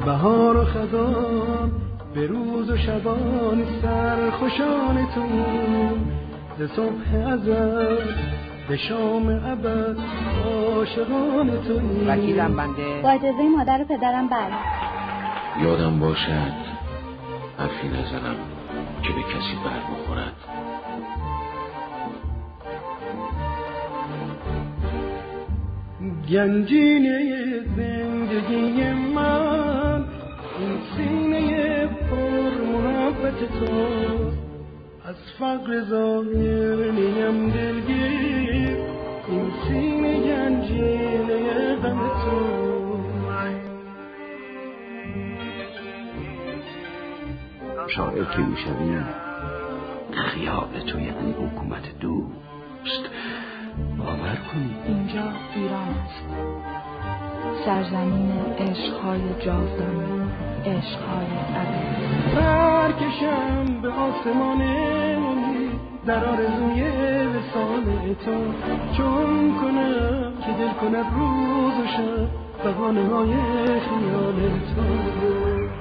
بهار و خزان به روز و شبان سرخوشان توییم، ز صبح ازل به شام ابد عاشقان توییم. وکیلم بنده با اجازه مادر و پدرم بله. یادم باشد حرفی نزنم که به کسی بر بخورد. گنجینه زندگی من این سینه پر محبت تو، از فقر ظاهر نیم دلگیر، این سینه گنجینه غم تو. شاعر که میشویم خیال تو یعنی حکومت دوست. باور کنید اینجا ایران است، سرزمین عشقهای جاودانه، عشقهای ابدی. برکشم به آسمان در آرزوی وصال تو، چون کنم که دل کند روز و شب بهانه های خیال تو.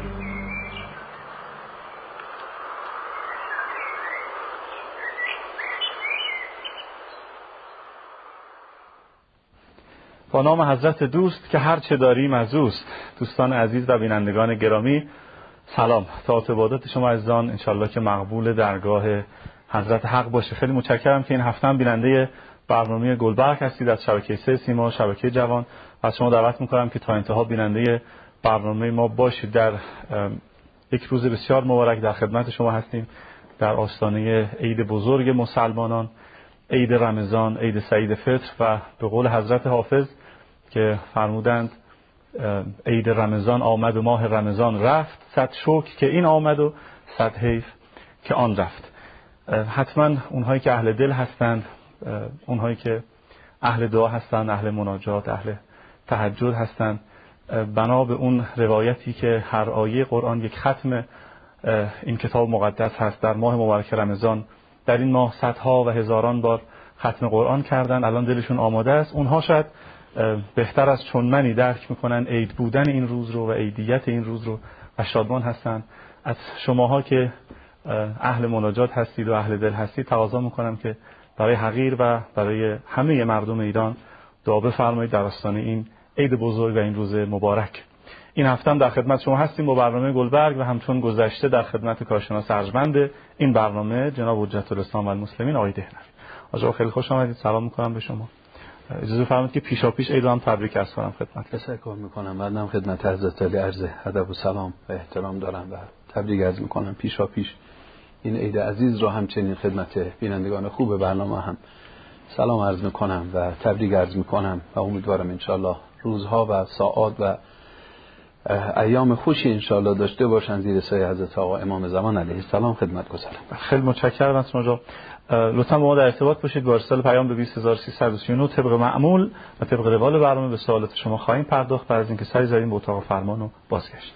با نام حضرت دوست که هر چه داریم از اوست. دوستان عزیز و بینندگان گرامی سلام. طاعت و عبادت شما عزیزان انشالله که مقبول درگاه حضرت حق باشه. خیلی متشکرم که این هفته هم بیننده برنامه گلبرگ هستید از شبکه 3 سیما، شبکه جوان. از شما دعوت میکنم که تا انتها بیننده برنامه ما باشید. در یک روز بسیار مبارک در خدمت شما هستیم در آستانه عید بزرگ مسلمانان، عید رمضان، عید سعید فطر و به قول حضرت حافظ که فرمودند عید رمضان آمد و ماه رمضان رفت، صد شکر که این آمد و صد حیف که آن رفت. حتما اونهایی که اهل دل هستند، اونهایی که اهل دعا هستند، اهل مناجات، اهل تهجد هستند، بنا به اون روایتی که هر آیه قرآن یک ختم این کتاب مقدس هست، در ماه مبارک رمضان در این ماه صدها و هزاران بار ختم قرآن کردن، الان دلشون آماده است. اونها شاید بهتر از چون منی درک میکنن عید بودن این روز رو و عیدیت این روز رو و شادمان هستن. از شماها که اهل مناجات هستید و اهل دل هستید تقاضا میکنم که برای حقیر و برای همه مردم ایران دعا بفرمایید در آستانه این عید بزرگ و این روز مبارک. این هفته هم در خدمت شما هستیم با برنامه گلبرگ و همچون گذشته در خدمت کارشناس ارجمند این برنامه جناب حجت الاسلام و المسلمین آقای دهنوی. آقا خیلی خوش آمدید. سلام میکنم به شما. اجازه فرمایید که پیشاپیش عید هم تبریک عرض کنم خدمت. تشکر میکنم. بعدم خدمت حضرت علی عرض ادب و سلام و احترام دارم و تبریک عرض میکنم پیشاپیش این عید عزیز رو. همچنین خدمت بینندگان خوب برنامه هم سلام عرض میکنم و تبریک عرض میکنم و امیدوارم انشالله روزها و ساعات و ایام خوشی انشالله داشته باشن زیر سایه حضرت آقا امام زمان علیه السلام. خدمت گذارم. خیلی متشکرم از شما. لطفا با ما در ارتباط باشید. با ارسال پیام به 20339 طبق معمول و طبق روال برنامه به سوالات شما خواهیم پرداخت بعد از اینکه سری زدیم به اتاق فرمان و بازگشت.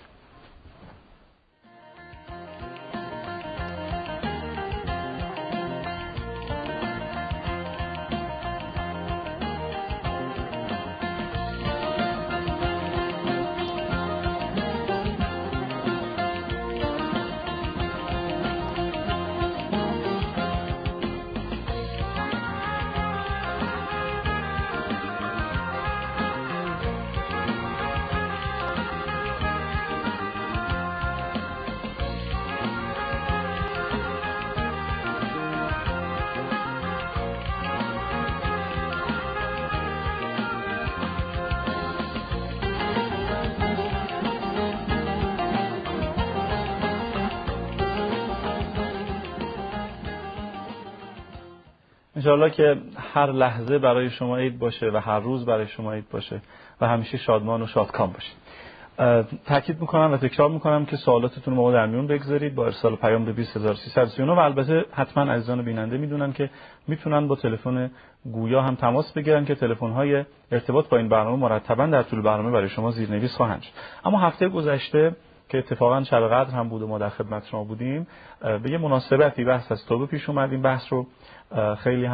انشاءالله که هر لحظه برای شما عید باشه و هر روز برای شما عید باشه و همیشه شادمان و شادکام باشید. تاکید میکنم و تکرار میکنم که سوالاتتون رو ما در میون بگذارید با ارسال پیام به 20339 و البته حتما عزیزان بیننده میدونن که میتونن با تلفن گویا هم تماس بگیرن که تلفن‌های ارتباط با این برنامه مرتبا در طول برنامه برای شما زیرنویس خواهند شد. اما هفته گذشته که اتفاقا شب قدر هم بود و ما در خدمت شما بودیم به یه مناسبتی بحث از توبه پیش اومد. این بحث رو خیلی هم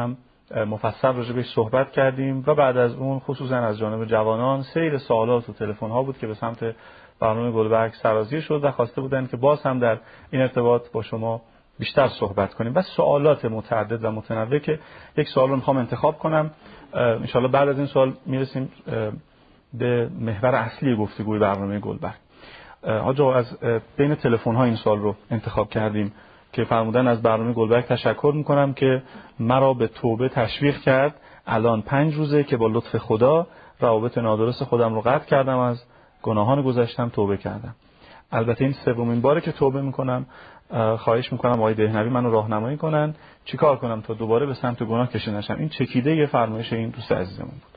مفصل راجع بهش صحبت کردیم و بعد از اون خصوصا از جانب جوانان سیل سوالات و تلفن ها بود که به سمت برنامه گلبرگ سرازیر شد و خواسته بودن که باز هم در این ارتباط با شما بیشتر صحبت کنیم و سوالات متعدد و متنوع که یک سوال رو میخوام انتخاب کنم. انشالله بعد از این سوال میرسیم به محور اصلی گفتگوی برنامه گلبرگ. حاج آقا از بین تلفن ها این سوال رو انتخاب کردیم که فرمودن از برنامه گلبرگ تشکر میکنم که مرا به توبه تشویق کرد. الان 5 روزه که با لطف خدا روابط نادرست خودم رو قطع کردم، از گناهان گذشتم توبه کردم. البته این سومین باره که توبه میکنم. خواهش میکنم آقای دهنوی منو راهنمایی کنن چیکار کنم تا دوباره به سمت گناه کشیده نشم. این چکیده یه فرمایش این دوست عزیزمون بود.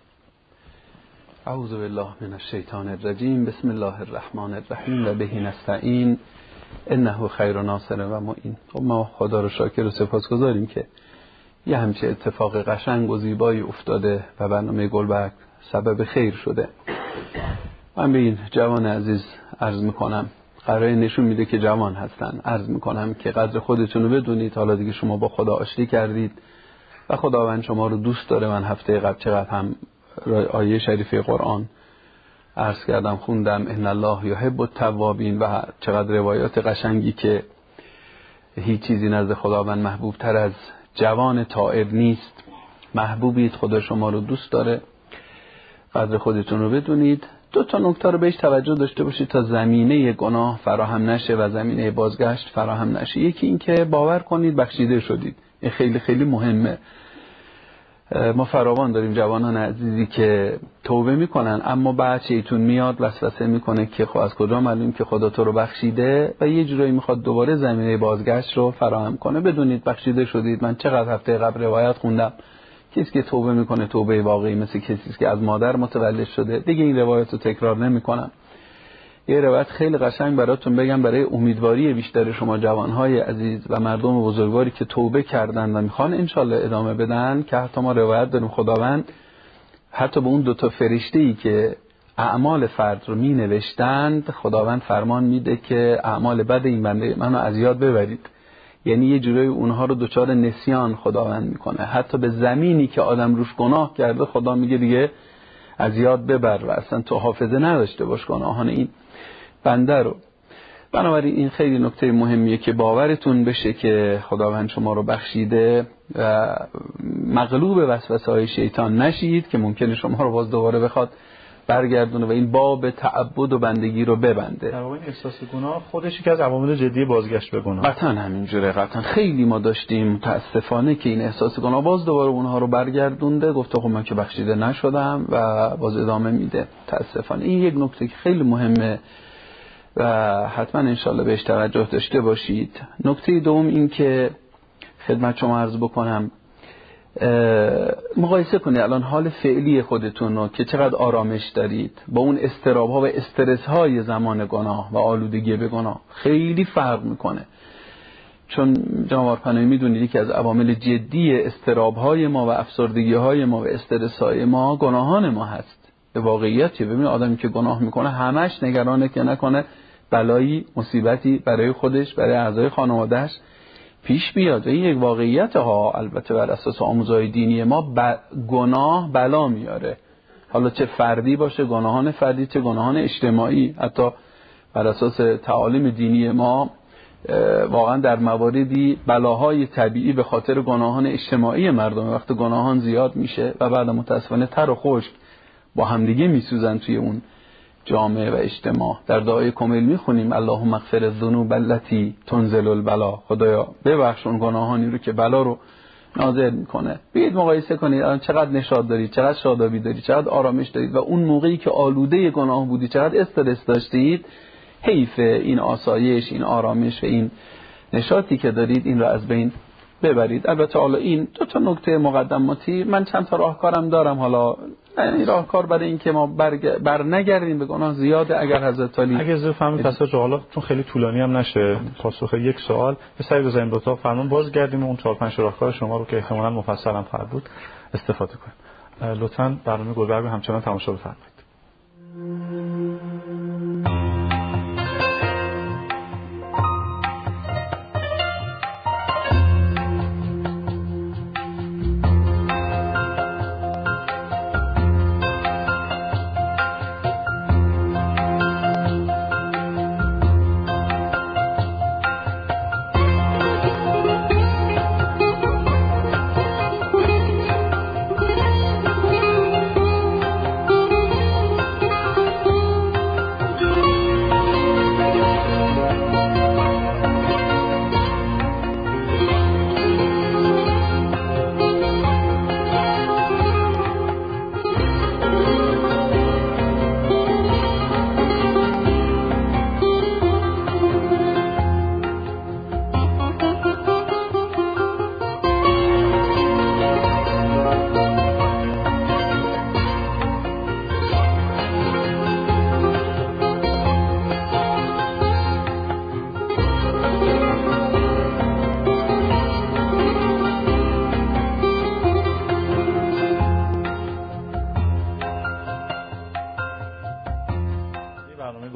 اعوذ بالله من الشیطان الرجیم. بسم الله الرحمن الرحیم و به نستعین انه خیر ناصر و معین. ما خدا رو شاکر و سپاسگزاریم که یه همچه اتفاق قشنگ و زیبایی افتاده و برنامه گلبرگ سبب خیر شده. من به این جوان عزیز عرض میکنم، قراره نشون میده که جوان هستن، عرض میکنم که قدر خودتون رو بدونید. حالا دیگه شما با خدا آشتی کردید و خداوند شما رو دوست داره. من هفته قبل چقدر هم آیه شریفه قرآن عرض کردم، خوندم ان الله یحب التوابین و چقدر روایات قشنگی که هیچ چیزی نزد خداوند محبوب تر از جوان تائب نیست. محبوبید، خدا شما رو دوست داره، قدر خودتون رو بدونید. 2 نکته رو بهش توجه داشته باشید تا زمینه گناه فراهم نشه و زمینه بازگشت فراهم نشه. یکی این که باور کنید بخشیده شدید. این خیلی خیلی مهمه. ما فراوان داریم جوانان عزیزی که توبه میکنن اما بعد شیطون میاد وسوسه میکنه که خب از کجا معلوم که خدا تو رو بخشیده و یه جورایی میخواد دوباره زمینه بازگشت رو فراهم کنه. بدونید بخشیده شدید. من چقدر هفته قبل روایت خوندم، کسی که توبه میکنه توبه واقعی مثل کسی که از مادر متولد شده. دیگه این روایت رو تکرار نمیکنم. یه روایت خیلی قشنگ براتون بگم برای امیدواری بیشتر شما جوانهای عزیز و مردم بزرگواری که توبه کردن و میخوان انشالله ادامه بدن، که حتی ما روایت داریم خداوند حتی به اون 2 فرشته‌ای که اعمال فرد رو می نوشتند خداوند فرمان میده که اعمال بد این بنده منو از یاد ببرید. یعنی یه جورایی اونها رو دچار نسیان خداوند میکنه. حتی به زمینی که آدم روش گناه کرده خدا میگه دیگه از یاد ببر و اصلا تو حافظه نداشته باش گناهان این بنده رو. بنابراین این خیلی نکته مهمیه که باورتون بشه که خداوند شما رو بخشیده و مغلوب وسوسه‌های شیطان نشید که ممکنه شما رو باز دوباره بخواد برگردونه و این باب تعبد و بندگی رو ببنده. در واقع احساس گناه خودش یکی از عوامل جدی بازگشت به گناه. قطعا همینجوره. قطعا خیلی ما داشتیم متاسفانه که این احساس گناه باز دوباره اونها رو برگردونده، گفته خب من که بخشیده نشدم و باز ادامه میده. متاسفانه این یک نکته که خیلی مهمه و حتما انشالله بهش توجه داشته باشید. نکته دوم این که خدمت شما عرض بکنم، مقایسه کنید الان حال فعلی خودتون رو که چقدر آرامش دارید با اون اضطراب‌ها و استرس‌های زمان گناه و آلودگی به گناه. خیلی فرق میکنه. چون جناب پناهی میدونید که از عوامل جدی اضطراب‌های ما و افسردگی‌های ما و استرس‌های ما گناهان ما هست. به واقعیت ببینید آدمی که گناه میکنه همش نگرانه که نکنه بلایی مصیبتی برای خودش برای اعضای خانواده‌اش پیش بیاد. و این یک واقعیت ها. البته بر اساس آموزهای دینی ما گناه بلا میاره، حالا چه فردی باشه گناهان فردی چه گناهان اجتماعی. حتی بر اساس تعالیم دینی ما واقعا در مواردی بلاهای طبیعی به خاطر گناهان اجتماعی مردم وقت گناهان زیاد میشه و بعد متاسفانه تر و خشک با همدیگه میسوزن توی اون جامعه و اجتماع. در دعای کمیل میخونیم اللهم اغفر الذنوب التي تنزل البلا، خدایا ببخش اون گناهانی رو که بلا رو نازل میکنه. بیاید مقایسه کنید الان چقدر نشاط دارید، چقدر شادابی دارید، چقدر آرامش دارید و اون موقعی که آلوده گناه بودید چقدر استرس داشتید. حیف این آسایش، این آرامش و این نشاطی که دارید این رو از بین ببرید. البته حالا این 2 نکته مقدماتی، من چند تا راهکارم دارم. حالا این راهکار برای این که ما بر نگردیم به گناه زیاده. اگر حضرت علی اگه اجازه فرمایید پس حالا چون خیلی طولانی هم نشه پاسخ یک سوال به سعی بزنیم دو تا فرمان باز گردیم و اون 4-5 راهکار شما رو که احتمالاً مفصل هم فرد بود استفاده کنیم. لطفاً برنامه گلبرگ رو همچنان تماشا بفرمایید.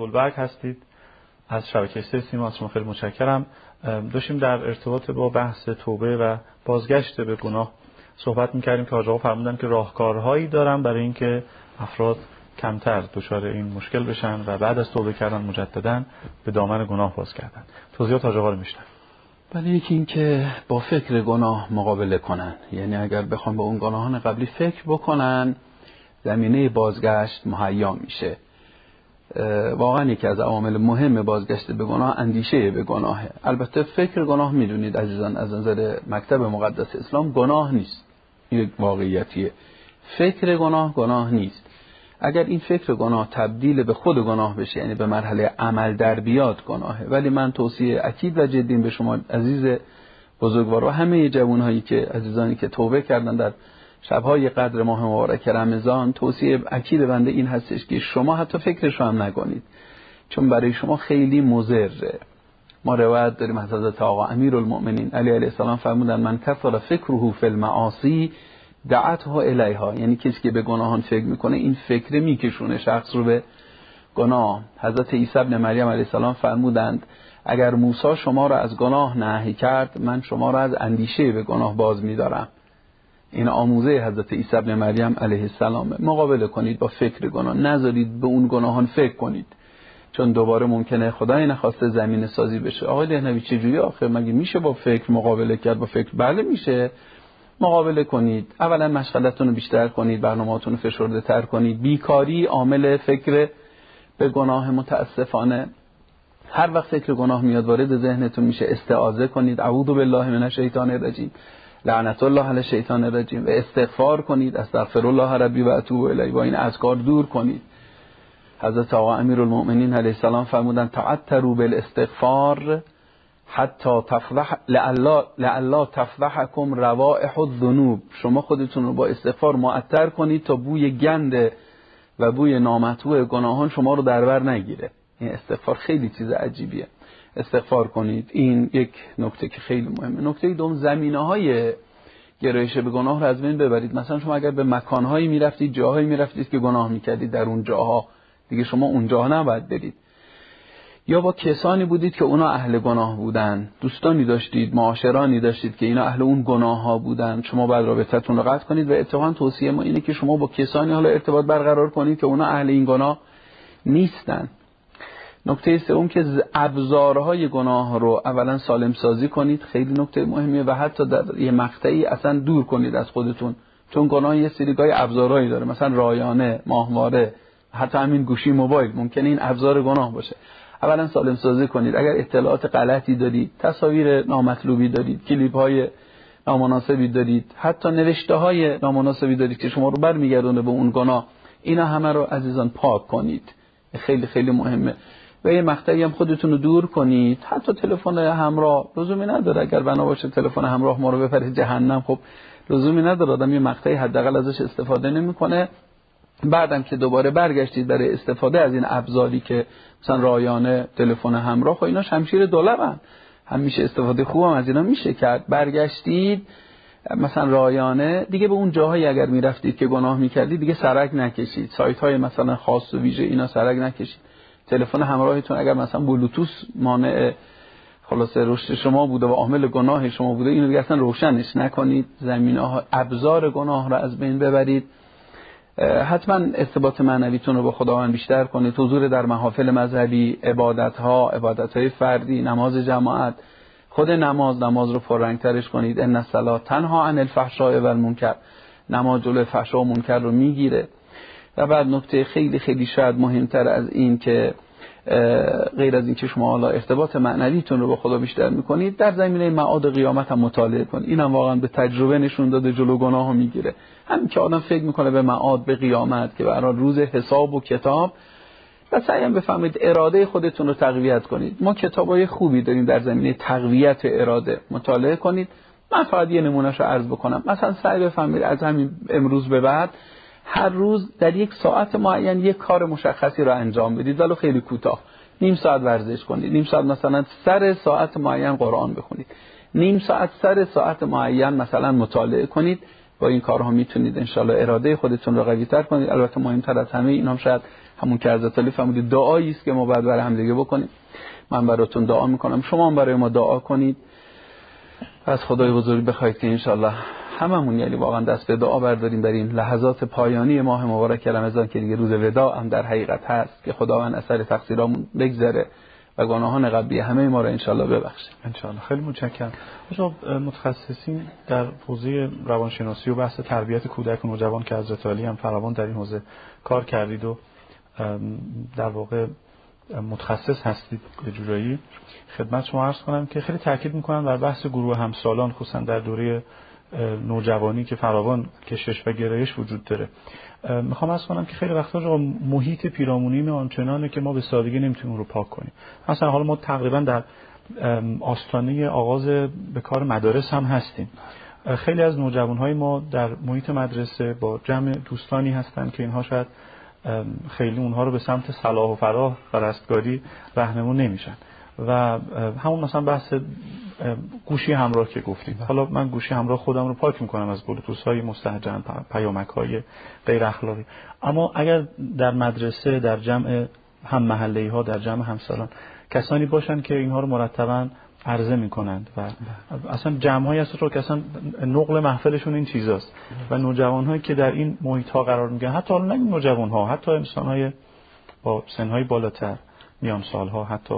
گلبرگ هستید از شبکه سیما. از شما خیلی متشکرم. داشتیم در ارتباط با بحث توبه و بازگشت به گناه صحبت می‌کردیم که حاج آقا فرمودن که راهکارهایی دارن برای اینکه افراد کمتر دچار این مشکل بشن و بعد از توبه کردن مجددا به دامن گناه باز کردن. توضیحات حاج آقا رو میشنم. ولی یکی این که با فکر گناه مقابله کنن، یعنی اگر بخوام با اون گناهان قبلی فکر بکنن زمینه بازگشت مهیا میشه. واقعا یکی از عوامل مهم بازگشت به گناه اندیشه به گناهه. البته فکر گناه میدونید عزیزان از نظر مکتب مقدس اسلام گناه نیست، این واقعیتیه. فکر گناه نیست. اگر این فکر گناه تبدیل به خود گناه بشه، یعنی به مرحله عمل در بیاد گناهه. ولی من توصیه اکید و جدی به شما عزیز بزرگوار و همه جوانهایی که عزیزانی که توبه کردن در شب‌های قدر ماه مبارک رمضان، توصیه اکید بنده این هستش که شما حتی فکرش رو هم نکنید، چون برای شما خیلی مضره. ما روایت داریم از حضرت آقا امیرالمؤمنین علی علیه السلام فرمودن من کثر فکره فی المعاصی دعته الیها، یعنی کسی که به گناهان فکر میکنه این فکر میکشونه شخص رو به گناه. حضرت عیسی ابن مریم علیه السلام فرمودند اگر موسی شما را از گناه نهی کرد من شما را از اندیشه به گناه باز می‌دارم. این آموزه حضرت عیسی ابن مریم علیه السلام. مقابله کنید با فکر گناه، نذارید به اون گناهان فکر کنید، چون دوباره ممکنه خدای نخواسته زمین سازی بشه. آقای دهنوی چجوری آخر مگه میشه با فکر مقابله کرد؟ با فکر بله میشه. مقابله کنید. اولا مشغلتون رو بیشتر کنید، برنامه‌تون رو فشرده تر کنید. بیکاری عامل فکر به گناه متاسفانه. هر وقت فکر گناه میاد وارد ذهنتون میشه استعاذه کنید، اعوذ بالله من الشیطان الرجیم، لعنت الله علی الشیطان الرجیم، و استغفار کنید، استغفر الله ربی و اتوب الیه، با این اذکار دور کنید. حضرت آقا امیرالمؤمنین علیه السلام فرمودن تعطروا بالاستغفار حتی تفضح لعلا تفضحکم روائح الذنوب. شما خودتون رو با استغفار معطر کنید تا بوی گند و بوی نامطبوع گناهان شما رو در بر نگیره. این استغفار خیلی چیز عجیبیه. استغفار کنید. این یک نکته که خیلی مهمه. نکته دوم زمینه‌های گرایش به گناه رو از بین ببرید. مثلا شما اگر به مکان‌هایی می‌رفتید، جاهایی می‌رفتید که گناه می‌کردید، در اون جاها دیگه شما اون جاها نباید برید. یا با کسانی بودید که اونا اهل گناه بودن، دوستانی داشتید، معاشرانی داشتید که اینا اهل اون گناه‌ها بودن، شما باید رابطتون رو قطع کنید. و اتفاقا توصیه ما اینه که شما با کسانی حالا ارتباط برقرار کنید که اونا اهل این گناه نیستن. نکته سوم که ابزارهای گناه رو اولا سالم سازی کنید، خیلی نکته مهمیه، و حتی در یه مقطعی اصلا دور کنید از خودتون، چون گناه یه سری گای ابزارهایی داره، مثلا رایانه، ماهواره، حتی همین گوشی موبایل ممکنه این ابزار گناه باشه. اولا سالم سازی کنید. اگر اطلاعات غلطی دارید، تصاویر نامطلوبی دارید، کلیپ‌های نامناسبی دارید، حتی نوشته‌های نامناسبی دارید که شما رو برمیگردونه به اون گناه، اینا همه رو عزیزان پاک کنید. خیلی خیلی مهمه. و یه مقطعی هم خودتون رو دور کنید. حتی تلفن همراه لزومی نداره، اگر بنا باشه تلفن همراه ما رو ببره جهنم، خب لزومی نداره. آدم یه مقطعی حداقل ازش استفاده نمی‌کنه، بعدم که دوباره برگشتید برای استفاده از این ابزاری که مثلا رایانه، تلفن همراه و اینا شمشیر دولبن، همیشه استفاده خوبم از اینا میشه کرد. برگشتید مثلا رایانه دیگه به اون جاهایی اگر میرفتید که گناه میکردید دیگه سرک نکشید، سایت های مثلا خاص و ویژه اینا سرک نکشید. تلفن همراهتون اگر مثلا بلوتوث مانع خلاصه رشد شما بوده و عامل گناه شما بوده، اینو دیگه اصلا روشنش نکنید. زمینه‌ها ابزار گناه رو از بین ببرید. حتما ارتباط معنویتون رو با خداوند بیشتر کنید. حضور در محافل مذهبی، عبادت‌های فردی، نماز جماعت، خود نماز رو پررنگ‌ترش کنید. ان الصلاة تنها عن الفحشاء و المنکر، نماز جلوی فحشا و منکر رو میگیره. و بعد نکته خیلی خیلی شاید مهمتر از این که غیر از این که شما حالا ارتباط معنویتون رو با خدا بیشتر میکنید، در زمینه معاد قیامت هم مطالعه کنید. اینم واقعا به تجربه نشون داده جلو گناهو میگیره. همین که آدم فکر میکنه به معاد، به قیامت که برای روز حساب و کتاب، و سعی بفهمید اراده خودتون رو تقویت کنید. ما کتابای خوبی داریم در زمینه تقویت اراده، مطالعه کنید. من فقط یه نمونهشو عرض بکنم. مثلا سعی بفهمید از همین امروز به بعد هر روز در یک ساعت معین یک کار مشخصی رو انجام بدید، ولو خیلی کوتاه. نیم ساعت ورزش کنید، نیم ساعت مثلا سر ساعت معین قرآن بخونید، نیم ساعت سر ساعت معین مثلا مطالعه کنید. با این کارها میتونید انشالله اراده خودتون رو قوی‌تر کنید. البته مهمتر از همه اینام شاید همون که حضرت علی فرمودید دعایی است که ما باید برای هم دیگه بکنیم. من براتون دعا میکنم، شما هم برای ما دعا کنید. از خدای بزرگ بخواید که انشالله هممون یعنی واقعا دست به دعا برداریم برای این لحظات پایانی ماه مبارک رمضان که دیگه روز وداع هم در حقیقت هست، که خداوند اثر تقصیرامون بگذره و گناهان قبلی همه ما را انشالله ببخشه. انشالله. خیلی متشکرم. شما متخصصین در حوزه روانشناسی و بحث تربیت کودک و نوجوان که حضرت علی هم فراوان در این حوزه کار کردید و در واقع متخصص هستید به جورایی، خدمت شما عرض کنم که خیلی تاکید میکنن بر بحث گروه همسالان، خصوصا در دوره نوجوانی که فراوان کشش و گرایش وجود داره. میخوام عرض کنم که خیلی وقتا محیط پیرامونی آنچنانه که ما به سادگی نمیتونیم رو پاک کنیم. مثلا حالا ما تقریبا در آستانه آغاز به کار مدارس هم هستیم. خیلی از نوجوانهای ما در محیط مدرسه با جمع دوستانی هستن که اینها شاید خیلی اونها رو به سمت صلاح و فلاح و رستگاری راهنمون نمیشن و همون مثلا بحث گوشی همراه که گفتیم. حالا من گوشی همراه خودم رو پاک میکنم از بلوتوث‌های مستهجن، پیامک‌های غیر اخلاقی، اما اگر در مدرسه، در جمع هم محله‌ای‌ها، در جمع همسالان کسانی باشن که اینها رو مرتباً عرضه میکنند و اصلا جمع‌هایی هست رو که اصلا نقل محفلشون این چیزاست و نوجوان‌هایی که در این محیط‌ها قرار میگیرن، حتی حالا نه نوجوان‌ها، حتی انسان‌های با سن‌های بالاتر، میان سال‌ها، حتی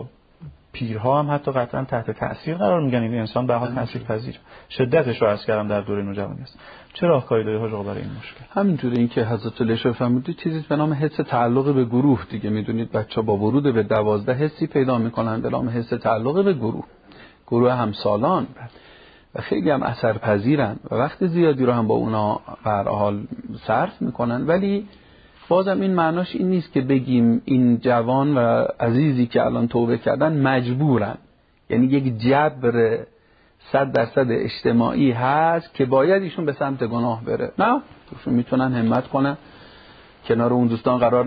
پیرها هم حتی قطعا تحت تأثیر قرار میگن. این انسان به حال تاثیرپذیر، شدتش رو عرض کردم در دوره نوجوانی است. چه راهکاری داره حاج آقا برای این مشکل؟ همینجوره، این که حضرت علی فرمودید چیزی به نام حس تعلق به گروه. دیگه میدونید بچه‌ها با ورود به 12 حسی پیدا میکنن به نام حس تعلق به گروه همسالان و خیلی هم اثرپذیرن و وقت زیادی رو هم با اونا به هر حال صرف میکنن. ولی بازم این معناش این نیست که بگیم این جوان و عزیزی که الان توبه کردن مجبورن، یعنی یک جبر 100% اجتماعی هست که باید ایشون به سمت گناه بره. نه، ایشون میتونن همت کنن کنار اون دوستان قرار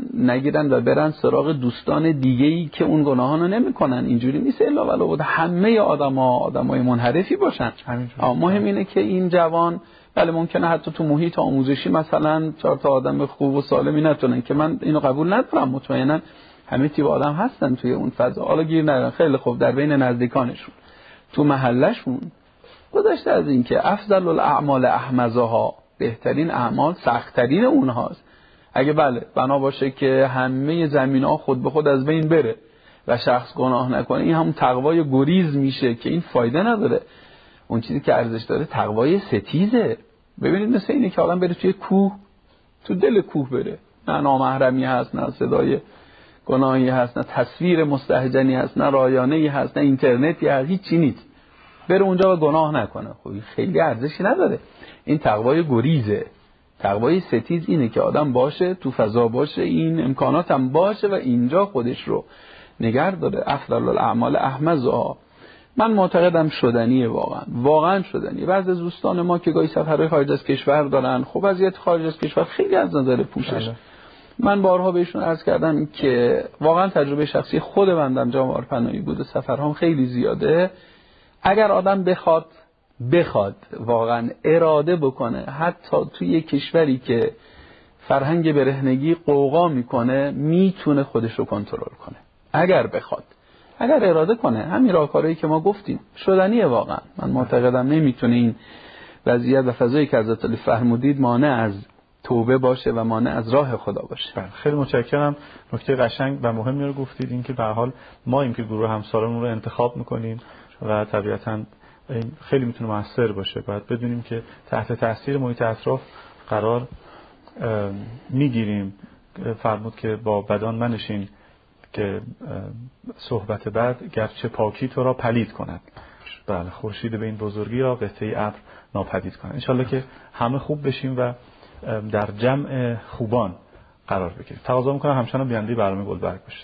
نگیرن و برن سراغ دوستان دیگه‌ای که اون گناهانو نمیکنن. اینجوری نیست الا ولو بود همه آدمای منحرفی باشن. مهم اینه که این جوان، بله ممکنه حتی تو محیط آموزشی مثلا 4 تا آدم خوب و سالمی نتونن، که من اینو قبول ندارم، مطمئنا همه تیپ آدم هستن توی اون فضا، حالا گیر ندارن، خیلی خوب در بین نزدیکانشون تو محلشون. گذشته از این که افضل الاعمال احمزها، بهترین اعمال سخت‌ترین اونهاست. اگه بله بنا باشه که همه زمینا خود به خود از بین بره و شخص گناه نکنه، این همون تقوای گریز میشه که این فایده نداره. اون چیزی که ارزش داره تقوای ستیزه. ببینید مثل اینه که آدم بره توی کوه، تو دل کوه بره، نه نامحرمی هست، نه صدای گناهی هست، نه تصویر مستهجنی هست، نه رایانه‌ای هست، نه اینترنتی هست، هیچی نیست، بره اونجا و گناه نکنه. خب خیلی ارزشی نداره. این تقوای گریزه. تقوای ستیز اینه که آدم باشه تو فضا، باشه این امکانات هم باشه و اینجا خودش رو نگه داره. افضل الاعمال احمزها. من معتقدم شدنیه، واقعا شدنیه. بعضی از دوستان ما که گاهی سفرهای خارج از کشور دارن، خب وضعیت خارج از کشور خیلی از نظر پوشش، من بارها بهشون عرض کردم که واقعا تجربه شخصی خود بندم جامعه پناهی بوده، سفرهام خیلی زیاده. اگر آدم بخواد واقعا اراده بکنه، حتی توی یک کشوری که فرهنگ برهنگی قوقا میکنه، میتونه خودش رو کنترل کنه. اگر بخواد، اگر اراده کنه، همین راهکارهایی که ما گفتیم شدنیه. واقعا من معتقدم نمیتونه این وضعیت و فضایی که حضرت علی فرمودید مانع از توبه باشه و مانع از راه خدا باشه. خیلی متشکرم. نکته قشنگ و مهمی رو گفتید، این که به هر حال ما این که گروه همسالمون رو انتخاب میکنیم و طبیعتاً این خیلی میتونه موثر باشه. باید بدونیم که تحت تاثیر محیط اطراف قرار میگیریم. فرمود که با بدان منشین که صحبت بد گرچه پاکی تو را پلید کند. بله، خورشید به این بزرگی را قطعه ابر ناپدید کند. انشالله که همه خوب بشیم و در جمع خوبان قرار بگیریم. تقاضا میکنم همچنان بیننده برنامه گلبرگ باشید.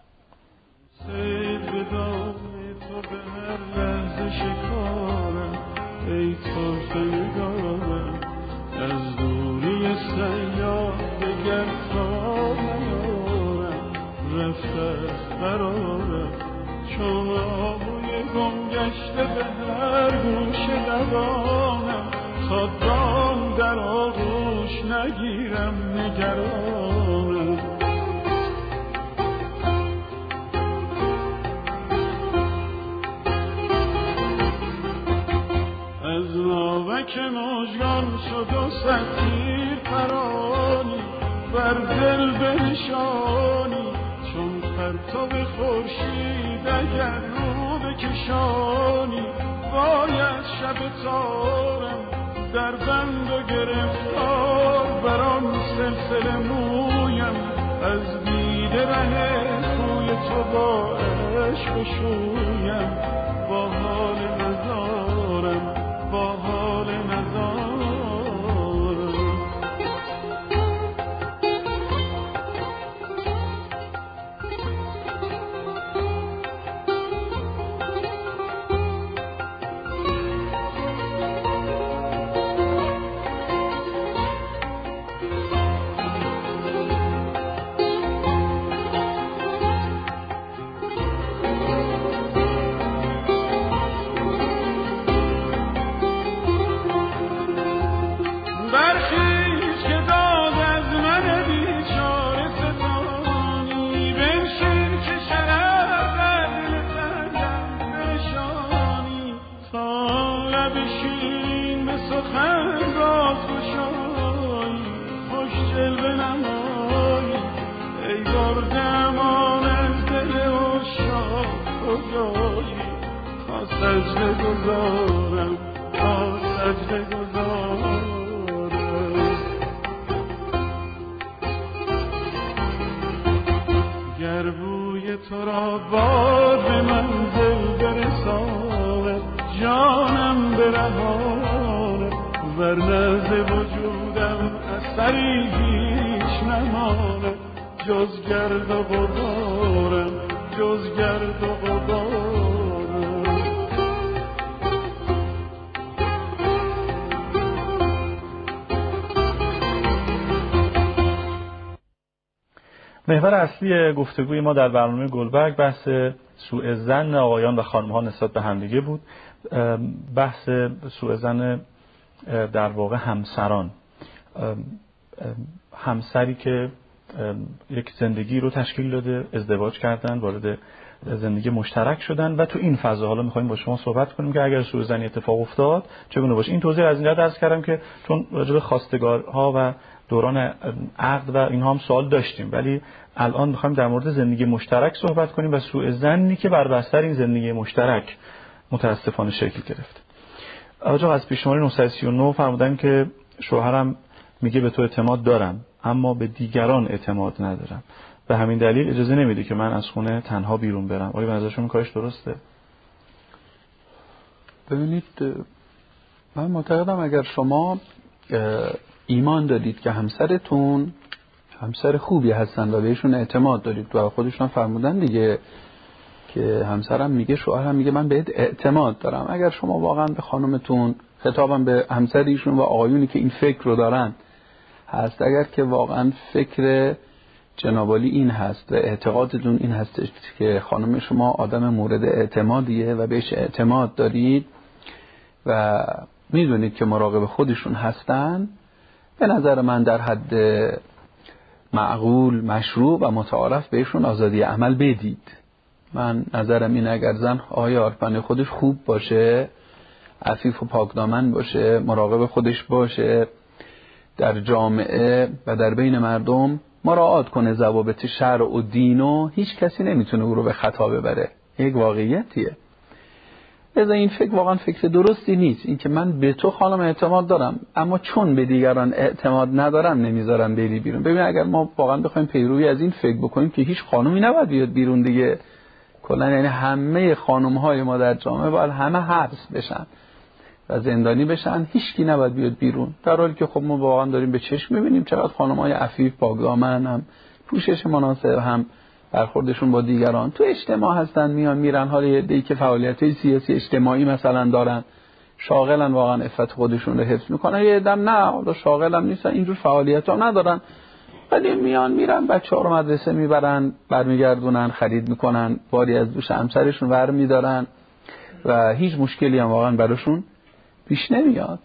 ای طرف نگارم از دوری سیاه دگر تا نیارم، رفته از قرارم چون آبوی گم گشته به هر گوش دوانم، تا دام در آغوش نگیرم نگرانم. تیر پرانی بر دل بنشانی، چون پرتو خورشید اگر رو بکشانی، باید شب تارم در بند و گرفتار، برام سلسله مویم از دیده ره کوی تو با عشق شویم، با حال نزارم با حال نزارم. سجده گذارم سجده گذارم. گر بوی تو را باد به منزل برساند، جانم برهاند، ورنه ز وجودم اثری هیچ نماند، جز گرد و غبارم جز گرد و غبارم. محور اصلی گفتگوی ما در برنامه گلبرگ بحث سوء ظن آقایان و خانم‌ها نسبت به همدیگه بود. بحث سوء ظن در واقع همسران، همسری که یک زندگی رو تشکیل داده، ازدواج کردن، وارد زندگی مشترک شدن و تو این فضا حالا می‌خوایم با شما صحبت کنیم که اگر سوء ظنی اتفاق افتاد چگونه باشه. این توضیح از این جهت عرض کردم که چون راجع به خواستگارها و دوران عقد و اینها هم سوال داشتیم، ولی الان می‌خوایم در مورد زندگی مشترک صحبت کنیم و سوء ظنی که بر بستر این زندگی مشترک متاسفانه شکل گرفت. آقا از پیشنهاد 939 فرمودن که شوهرم میگه به تو اعتماد دارم اما به دیگران اعتماد ندارم، به همین دلیل اجازه نمیده که من از خونه تنها بیرون برم. آیا به نظرشون کارش درسته؟ ببینید، من معتقدم اگر شما ایمان دارید که همسرتون همسر خوبی هستن و بهشون اعتماد دارید و خودشون فرمودن دیگه که همسرم میگه شوهرم میگه من بهت اعتماد دارم، اگر شما واقعا به خانمتون، خطابم به همسریشون و آقایونی که این فکر رو دارن هست، اگر که واقعا فکر جنابالی این هست و اعتقادتون این هست که خانم شما آدم مورد اعتمادیه و بهش اعتماد دارید و میدونید که مراقب خودشون هستن، به نظر من در حد معقول، مشروع و متعارف بهشون آزادی عمل بدید. من نظرم این اگر زن عارفانه خودش خوب باشه، عفیف و پاکدامن باشه، مراقب خودش باشه، در جامعه و در بین مردم مراعات کنه ضوابط شرع و دین و هیچ کسی نمیتونه او رو به خطا ببره. یک واقعیتیه. لذا این فکر واقعا فکر درستی نیست، این که من به تو خانم اعتماد دارم اما چون به دیگران اعتماد ندارم نمیذارم بری بیرون. ببین اگر ما واقعا بخوایم پیروی از این فکر بکنیم که هیچ خانومی نباید بیاد بیرون دیگه، کلا یعنی همه خانم‌های ما در جامعه باید همه حبس بشن و زندانی بشن، هیچ کی نباید بیاد بیرون، در حالی که خب ما واقعا داریم به چشم می‌بینیم چقدر خانم‌های عفیف، پاکدامن، هم پوشش مناسب، هم برخوردشون با دیگران تو اجتماع هستن، میان میرن. حالا یه عده‌ای که فعالیت‌های سیاسی اجتماعی مثلا دارن، شاغلن، واقعا عفت خودشون رو حفظ میکنن. یه عده‌ام نه، حالا شاغلم نیستن، اینجور فعالیت‌ها ندارن، ولی میان میرن بچه‌ها رو مدرسه میبرن، برمیگردونن، خرید میکنن، باری از دوش همسرشون ور میدارن و هیچ مشکلی هم واقعا براشون پیش نمیاد.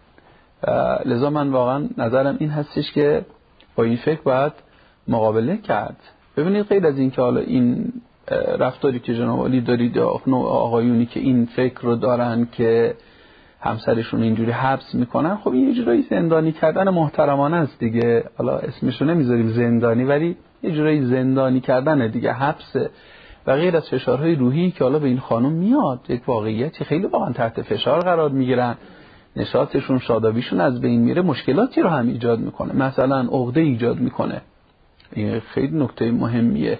لذا من واقعا نظرم این هستش که با این فکر باید مقابله کرد. ببینید غیر از این که حالا این رفتاری که جناب عالی دارید یا آقایونی که این فکر رو دارن که همسرشون اینجوری حبس میکنن، خب این یه جورایی زندانی کردن محترمانه است دیگه. حالا اسمشو نمیذاریم زندانی، ولی یه جورایی زندانی کردن دیگه، حبسه و غیر از فشارهای روحی که حالا به این خانم میاد. یک واقعیتی خیلی واقعا تحت فشار قرار میگیرن، نشاطشون شادابیشون از بین میره، مشکلاتی رو هم ایجاد میکنه، مثلا عقده ایجاد میکنه. این خیلی نکته مهمیه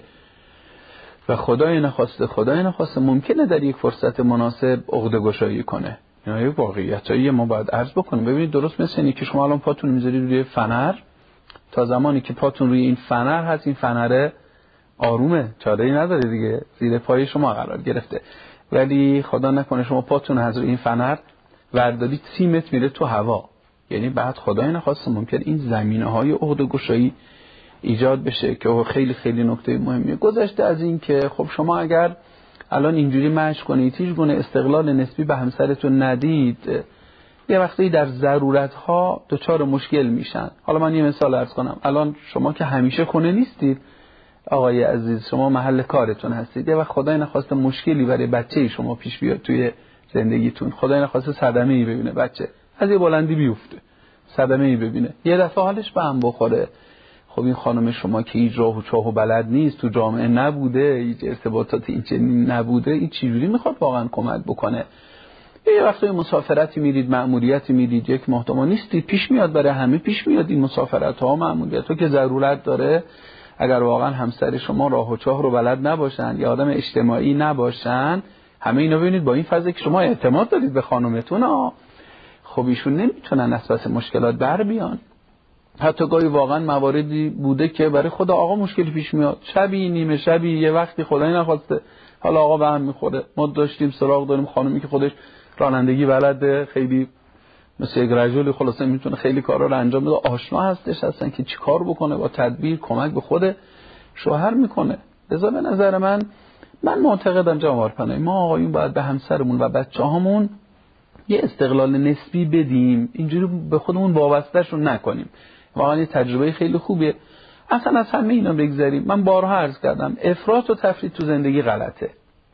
و خدای نخواسته ممکنه در یک فرصت مناسب عقده گشایی کنه. اینا واقعیتایی ما باید عرض بکنیم. ببینید درست مثل اینه که شما الان پاتون میذارید روی فنر، تا زمانی که پاتون روی این فنر هست، این فنره آرومه، چاره‌ای نداره دیگه، زیر پای شما قرار گرفته. ولی خدا نکنه شما پاتون از روی این فنر وردارید 30 متر میره تو هوا، یعنی بعد خدای نخواسته ممکن این زمینه‌های عقده گشایی ایجاد بشه که خیلی خیلی نکته مهمیه. گذشته از این که خب شما اگر الان اینجوری مشق کنید، هیچ گونه استقلال نسبی به همسرتون ندید، یه وقتی در ضرورت‌ها دچار مشکل میشن. حالا من یه مثال عرض کنم. الان شما که همیشه خونه نیستید آقای عزیز، شما محل کارتون هستید، یه وقت خدای نخواسته مشکلی برای بچه شما پیش بیاد توی زندگیتون، خدای نخواسته صدمه‌ای ببینه بچه، از یه بلندی بیفته صدمه‌ای ببینه، یه دفعه حالش به هم بخوره. خب این خانم شما که هیچ راه و چاه و بلد نیست، تو جامعه نبوده، هیچ ارتباطاتی این چنین نبوده، این چجوری میخواد واقعا کمک بکنه؟ یه وقتی مسافرتی میرید، مأموریتی میرید، یک ماه ما نیستید، پیش میاد، برای همه پیش میاد این مسافرت ها، مأموریت ها که ضرورت داره. اگر واقعا همسر شما راه و چاه رو بلد نباشن یا آدم اجتماعی نباشن، همه اینا ببینید با این فضا که شما اعتماد دارید به خانومتون، خب ایشون نمیتونن از پس مشکلات بر بیان. حتی گاهی واقعا مواردی بوده که برای خود آقا مشکلی پیش میاد، شبی نیمه شبی یه وقتی خدای نخواسته حالا آقا به هم میخوره. ما داشتیم سراغ داریم خانومی که خودش رانندگی بلده، خیلی مثل یک رجلی خلاصه میتونه خیلی کارا رو انجام بده، آشنا هستش هستن که چی کار بکنه، با تدبیر کمک به خود شوهر میکنه. لذا به نظر من معتقدم جناب پناهی ما آقایون باید به همسرمون و بچه‌هامون یه استقلال نسبی بدیم، اینجوری به خودمون وابسته‌شون نکنیم. واقعا یه تجربه خیلی خوبیه. اصلا از همه اینا بگذریم. من بارها عرض کردم افراط و تفریط تو زندگی غلطه.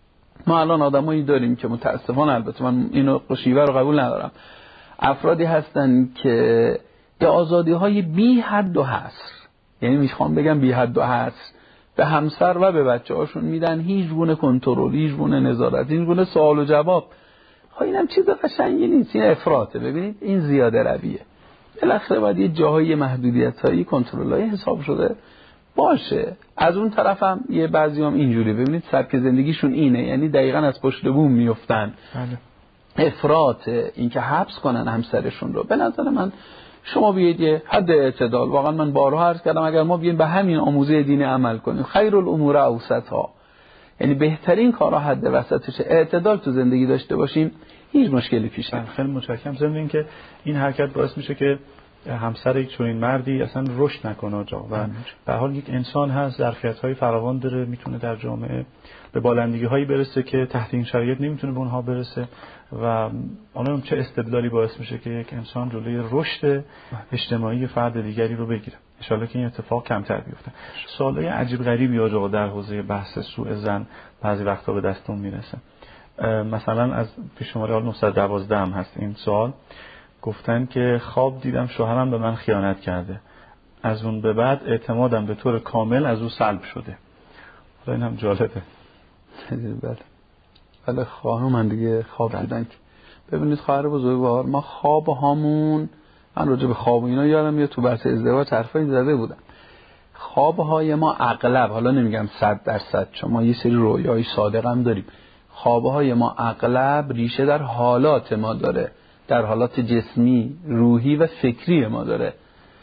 ما الان آدمایی داریم که متاسفانه، البته من اینو شیوه رو قبول ندارم، افرادی هستن که به آزادی‌های بی حد و حصر، یعنی میخوام بگم بی حد و حصر، به همسر و به بچه‌هاشون میدن، هیچ گونه کنترل، هیچ گونه نظارت، هیچ گونه سوال و جواب. خب اینم چیز قشنگی نیست، این افراطه. ببینید این زیاده رویه. بالاخره باید یه جاهای محدودیت‌هایی، کنترل‌های حساب شده باشه. از اون طرف هم یه بعضیام اینجوری، ببینید سبک زندگیشون اینه، یعنی دقیقاً از پشت بوم میافتن. افراط، این که حبس کنن همسرشون رو. به نظر من شما بیاید یه حد اعتدال، واقعا من بارها عرض کردم اگر ما بیایم به همین آموزه دینی عمل کنیم، خیر الامور اوسطها، یعنی بهترین کارها حد وسطشه، اعتدال تو زندگی داشته باشیم، هیچ مشکلی پیش نمیاد. خیلی متشکرم. ضمن اینکه این حرکت باعث میشه که همسر یک چنین مردی اصلا رشد نکنه و به حال یک انسان هست، ظرفیت‌های فراوان داره، میتونه در جامعه به بالندگی‌هایی برسه که تحت این شرایط نمیتونه به اونها برسه و اونم چه استدلالی باعث میشه که یک انسان جلوی رشد اجتماعی فرد دیگری رو بگیره. ان شاءالله که این اتفاق کمتر بیفته. سوالای عجیب غریبی آقا در حوزه بحث سوء ظن بعضی وقتا به دستون میرسه. مثلا از پیش شماره 912 هم هست این سوال، گفتن که خواب دیدم شوهرم به من خیانت کرده، از اون به بعد اعتمادم به طور کامل از او سلب شده. این هم جالبه. بله خواهر من دیگه خواب دیدن. ببینید خواهر بزرگوار، ما خواب هامون، من راجع به خواب اینا یادم میاد تو بحث ازدواج حرفایی زده بودم. خواب های ما اغلب، حالا نمیگم 100%، چون ما یه سری رویای صادق هم داریم، خواب های ما اغلب ریشه در حالات ما داره، در حالات جسمی، روحی و فکری ما داره.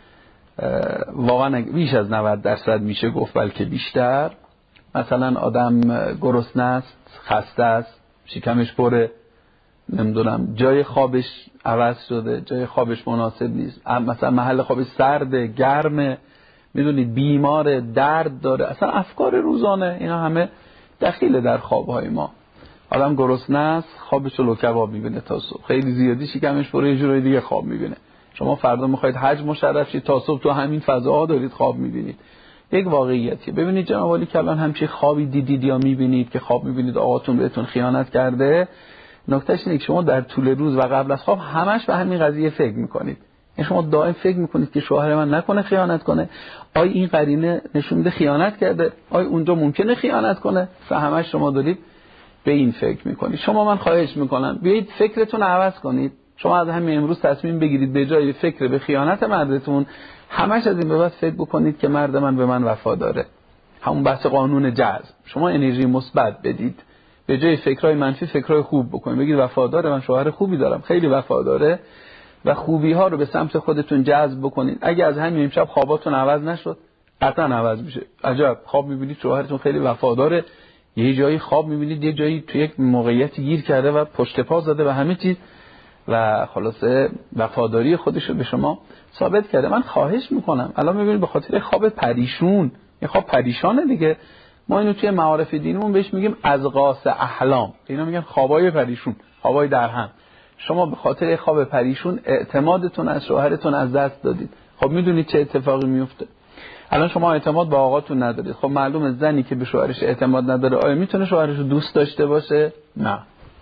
واقعا بیش از 90% میشه گفت، بلکه بیشتر. مثلا آدم گرسنه است، خسته است، شکمش پره، نمیدونم جای خوابش عوض شده، جای خوابش مناسب نیست، مثلا محل خوابش سرده، گرمه، میدونید بیمار، درد داره، اصلا افکار روزانه اینا همه دخیله در خوابهای ما. آدم گرسنه است، خوابش رو کباب میبینه تا صبح، خیلی زیادی شکمش پره، یه جورای دیگه خواب میبینه. شما فردا میخواید حج مشرف شید، تا صبح تو همین فضاها دارید خواب میبینید. یک واقعیتیه. ببینید جناب عالی که الان همچین خوابی دیدید یا میبینید که خواب میبینید آقاتون بهتون خیانت کرده، نکتهش اینه که شما در طول روز و قبل از خواب همش به همین قضیه فکر میکنید. یعنی شما دائم فکر میکنید که شوهر من نکنه خیانت کنه، آیا این قرینه نشون میده خیانت کرده، آیا اونجا ممکنه خیانت کنه، و همش شما دارید به این فکر میکنید. شما من خواهش میکنم بیایید فکرتون عوض کنید. شما از همین امروز تصمیم بگیرید به جای فکر به خیانت مردتون همش از این به بعد فکر بکنید که مرد من به من وفاداره. همون بحث قانون جذب، شما انرژی مثبت بدید، به جای فکرای منفی فکرای خوب بکنید. بگید وفاداره، من شوهر خوبی دارم، خیلی وفاداره، و خوبی ها رو به سمت خودتون جذب بکنید. اگه از همین امشب خواباتون عوض نشد قطعا عوض میشه. عجب خواب میبینید شوهرتون خیلی وفاداره، یه جایی خواب میبینید یه جایی تو یک موقعیتی گیر کرده و پشت پا زده و همه چیز، و خلاصه وفاداری خودش رو به شما ثابت کرده. من خواهش میکنم الان میبینید به خاطر خواب پریشون، یه خواب پریشانه دیگه، ما اینو توی معارف دینیمون بهش میگیم اضغاث احلام، اینا میگن خوابای پریشون، خوابای درهم. شما به خاطر خواب پریشون اعتمادتون از شوهرتون از دست دادید. خب میدونید چه اتفاقی میفته؟ الان شما اعتماد به آقاتون ندارید. خب معلومه زنی که به شوهرش اعتماد نداره آیا میتونه شوهرش رو دوست داشته باشه؟ نه.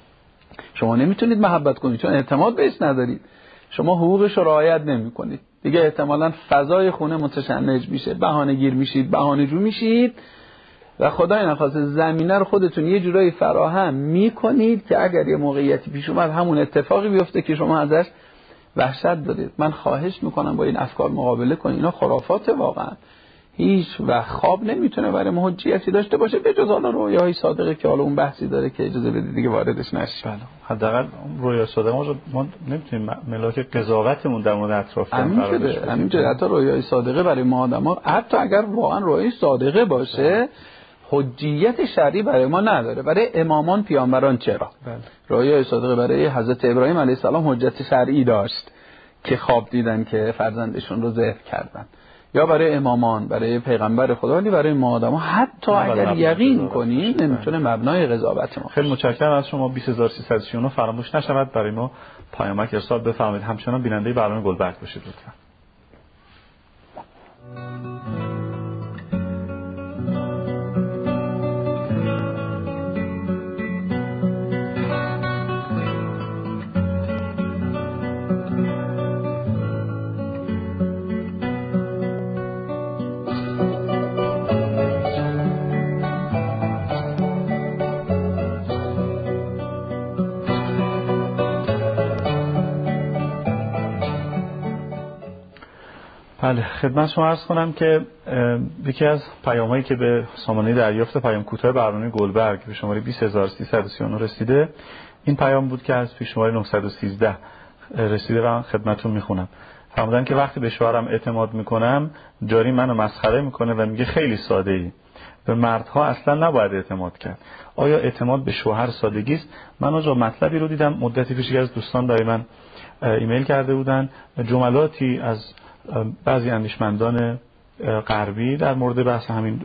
شما نمیتونید محبت کنید چون اعتماد بهش ندارید. شما حقوقش رو رعایت نمیکنید. دیگه احتمالاً فضای خونه متشنج میشه، بهانه‌گیر میشید، بهانه‌جو میشید، و خدای نخواسته زمینه رو خودتون یه جورایی فراهم میکنید که اگر یه موقعیتی پیش اومد همون اتفاقی بیفته که شما ازش وحشت دارید. من خواهش میکنم با این افکار مقابله کنید. اینا خرافات واقعا. هیچ و خواب نمیتونه برای ما حجیتی داشته باشه به جز حالا رویاهای صادقه که حالا اون بحثی داره که اجازه بدید دیگه واردش نشیم. بله. حداقل رویا صادقه ما نمیتونیم ملاک قضاوتمون در مورد اطرافیان قرار بدیم. همینجوری حتی رویای صادقه برای ما آدما، حتی اگر واقعا رویای صادقه باشه حجیت شرعی برای ما نداره. برای امامان پیامبران چرا؟ رویای صادقه برای حضرت ابراهیم علیه السلام حجت شرعی داشت که خواب دیدن که فرزندشون رو ذبح کردن، یا برای امامان، برای پیغمبر خدا، ولی برای ما آدما حتی اگر یقین کنیم نمیتونه مبنای قضاوت ما. خیلی متشکرم از شما. 20339 فراموش نشود برای ما پیامک ارسال بفرمایید. همچنان بیننده برنامه گلبرگ باشید لطفا. بله، خدمت شما عرض کنم که یکی از پیامایی که به سامانه دریافت پیام کوتاه برنامه گلبرگ به شماره 20339 رسیده، این پیام بود که از پیش شماره 913 رسیده و خدمتتون میخونم. فرمودن که وقتی به شوهرم اعتماد میکنم جاری منو مسخره میکنه و میگه خیلی ساده ای، به مردها اصلا نباید اعتماد کرد. آیا اعتماد به شوهر سادگی است؟ من آنجا مطلبی رو دیدم مدتی پیش از دوستان برای من ایمیل کرده بودن، جملاتی از بعضی اندیشمندان غربی در مورد بحث همین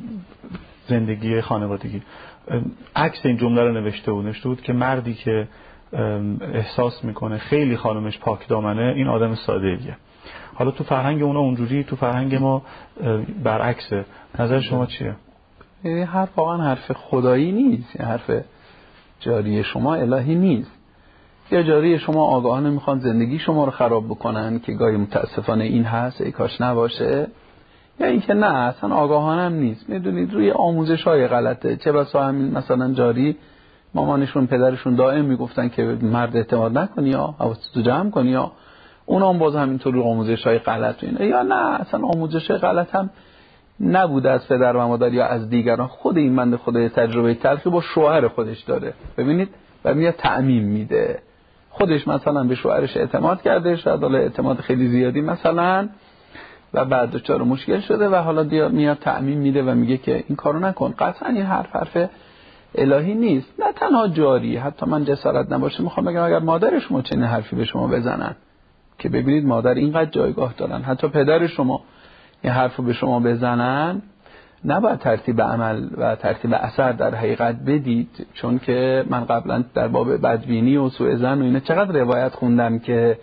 زندگی خانوادگی عکس این جمله رو نوشته بود که مردی که احساس میکنه خیلی خانمش پاک دامنه این آدم ساده ایه. حالا تو فرهنگ اونا اونجوری، تو فرهنگ ما برعکسه. نظر شما چیه؟ این حرف واقعا حرف خدایی نیست، این حرف جاری شما الهی نیست. یا جاری شما آگاهانه میخوان زندگی شما رو خراب بکنن که گاهی متاسفانه این هست، ای کاش نباشه، یا اینکه نه اصلا آگاهانه هم نیست. میدونید روی آموزش های غلطه. چه بسا همین مثلا جاری مامانشون پدرشون دائم میگفتن که مرد اعتماد نکنی یا حواستو جمع کنی، یا اون هم باز همینطور روی آموزش های غلط و اینا. یا نه اصلا آموزش های غلط هم نبوده از پدر و مادر یا از دیگران. خود این بنده خدای تجربه تلخی با شوهر خودش داره، ببینید، و میاد تعمیم میده. خودش مثلا به شوهرش اعتماد کرده، شاید حالا اعتماد خیلی زیادی مثلا، و بعد دچار مشکل شده و حالا میاد تعمیم میده و میگه که این کارو نکن. قطعا این حرف الهی نیست. نه تنها جاری، حتی من جسارت نباشه میخوام بگم اگر مادر شما چنین حرفی به شما بزنن که ببینید مادر اینقدر جایگاه دارن، حتی پدر شما این حرفو به شما بزنن، نباید ترتیب عمل و ترتیب اثر در حقیقت بدید. چون که من قبلا در باب بدبینی و سوء ظن و اینا چقدر روایت خوندم که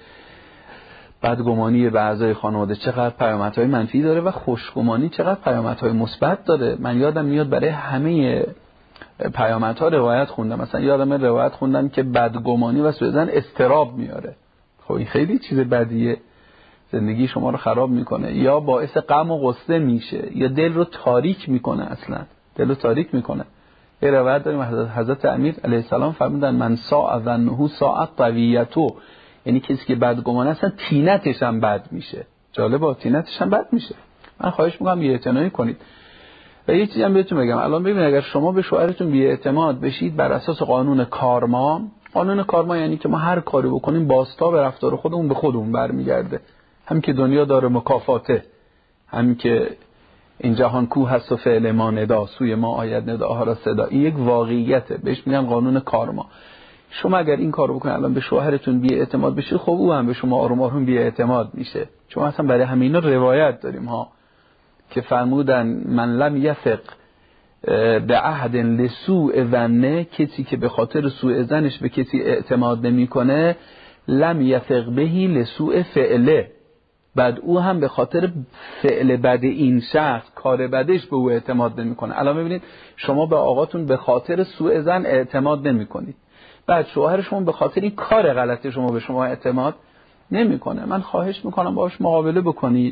بدگمانی به اعضای خانواده چقدر پیامدهای منفی داره و خوشگمانی چقدر پیامدهای مثبت داره. من یادم میاد برای همه پیامدها روایت خوندم، مثلا یادم روایت خوندم که بدگمانی و سوء ظن اضطراب میاره. خب این خیلی چیز بدیه، زندگی شما رو خراب میکنه، یا باعث غم و غصه میشه، یا دل رو تاریک میکنه، اصلا دل رو تاریک میکنه. یه روایت داریم حضرت امیر علیه السلام فرمودن من ساء ظنه ساءت طویته، یعنی کسی که بدگمانه اصلا طینتش هم بد میشه. جالبه، طینتش هم بد میشه. من خواهش میکنم بی‌اعتنایی کنید. و یه چیزی هم بهتون بگم، الان ببینید اگر شما به شوهرتون بی‌اعتماد بشید بر اساس قانون کارما، قانون کارما یعنی که ما هر کاری بکنیم بازتاب رفتار خودمون به خودمون برمیگرده. هم که دنیا داره مکافاته، هم که این جهان کوه هست و فعل ما ندا، سوی ما آید نداها را صدا. این یک واقعیته، بهش میگن قانون کارما. شما اگر این کارو بکنید الان به شوهرتون بی‌اعتماد بشید، خب او هم به شما آروم آروم بی‌اعتماد میشه. چون اصلا برای همینا روایت داریم ها که فرمودن من لم یثق به عهد لسوء ظنه، کسی که به خاطر سوء ظنش به کسی اعتماد نمیکنه، لم یثق بهی لسوء فعله، بعد او هم به خاطر فعل بد این شخص، کار بدش به او اعتماد نمیکنه. الان ببینید شما به آقاتون به خاطر سوء ظن اعتماد نمیکنید، بعد شوهر شما به خاطر این کار غلط شما به شما اعتماد نمیکنه. من خواهش میکنم باهاش مقابله بکنید،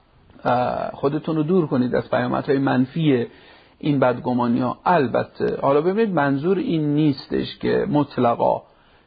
خودتون رو دور کنید از پیامدهای منفی این بدگمانی ها. البته حالا ببینید منظور این نیستش که مطلقا